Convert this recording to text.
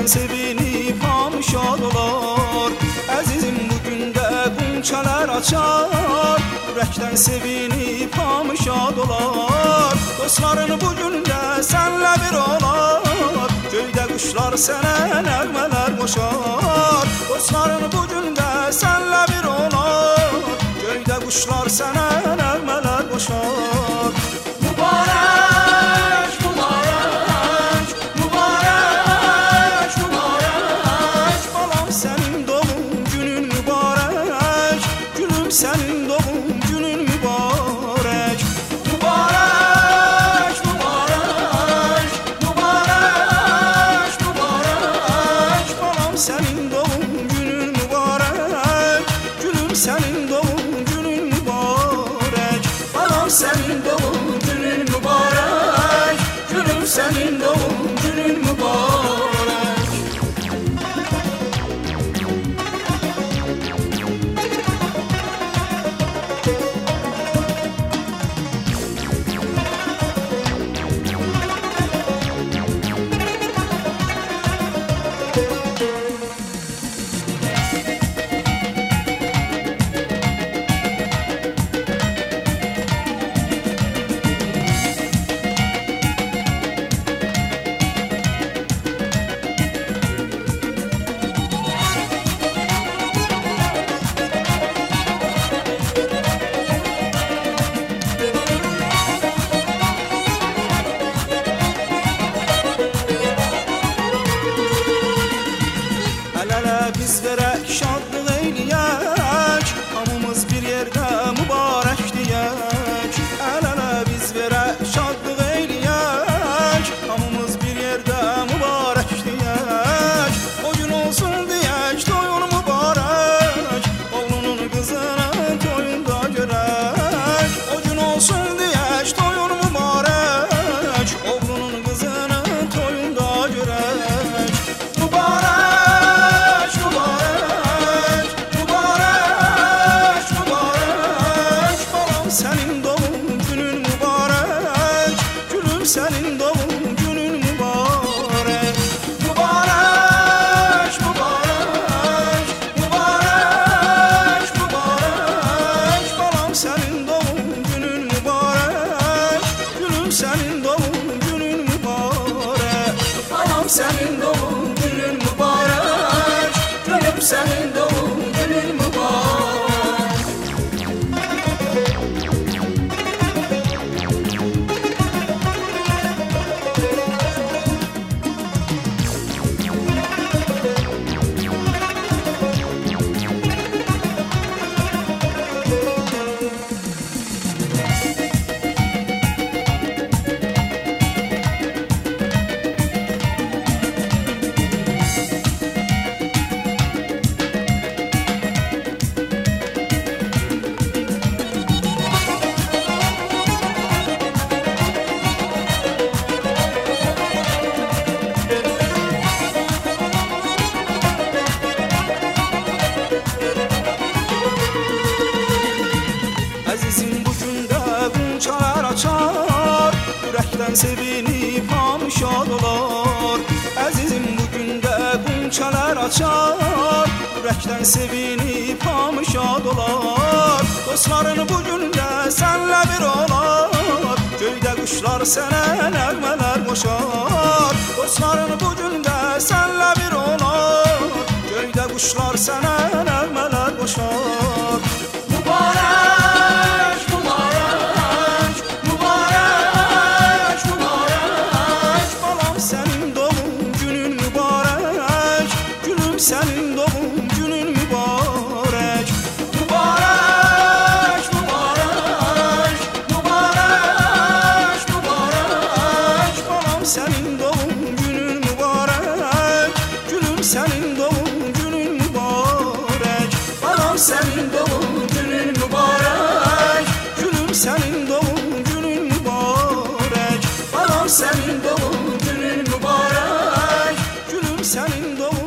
Ürəkdən sevinib hamı şad olar. Əzizim bu gündə qunçələr açar. Ürəkdən sevinib hamı şad olar. Dostların bu gündə sənlə bir olar. Göydə quşlar sənə nəğmələr qoşar. Dostların bu gündə sənlə bir olar. Göydə quşlar sənə nəğmələr qoşar. Mübarək, mübarək, mübarək, mübarək. Balam sənin doğum günün mübarək. Gülüm sənin doğum günün mübarək. Mübarək, mübarək, mübarək, mübarək. Balam sənin doğum günün mübarək. Gülüm sənin doğum günün mübarək. Balam sənin doğum günün mübarək. Gülüm sənin doğum günün mübarək. Biz verək şadlıq eyləyək, hamımız bir yerdə mübarək deyək. Əl-ələ biz verək şadlıq eyləyək, hamımız bir yerdə mübarək deyək. O gün olsun deyək, toyun mübarək, oğlunun qızının toyunda görək. O gün olsun deyək, toyun mübarək, oğlunun qızının toyunda görək. Sənin doğum günün mübarək, gülüm sənin doğum günün mübarək. Mübarək, mübarək, mübarək, mübarək. Balam sənin doğum günün mübarək, gülüm sənin doğum günün mübarək. Balam sənin doğum günün mübarək, gülüm sənin doğum günün mübarək. Əzizim bu gündə qunçalar açar. Ürəkdən sevinib hamı şad olar. Əzizim bu gündə qunçalar açar. Ürəkdən sevinib hamı şad olar. Dostların bu gündə sənlə bir olar. Göydə quşlar sənə nəğmələr qoşar. Dostların bu gündə sənlə bir olar. Göydə quşlar sənə nəğmələr qoşar. Mübarək, mübarək, mübarək, mübarək. Balam sənin doğum günün mübarək, gülüm sənin doğum günün mübarək. Mübarək, mübarək, mübarək, mübarək. Balam sənin doğum günün mübarək, gülüm sənin doğum günün mübarək. Balam sənin doğum günün mübarək, gülüm sənin doğum günün mübarək. Balam sənin doğum günün mübarək, gülüm sənin doğum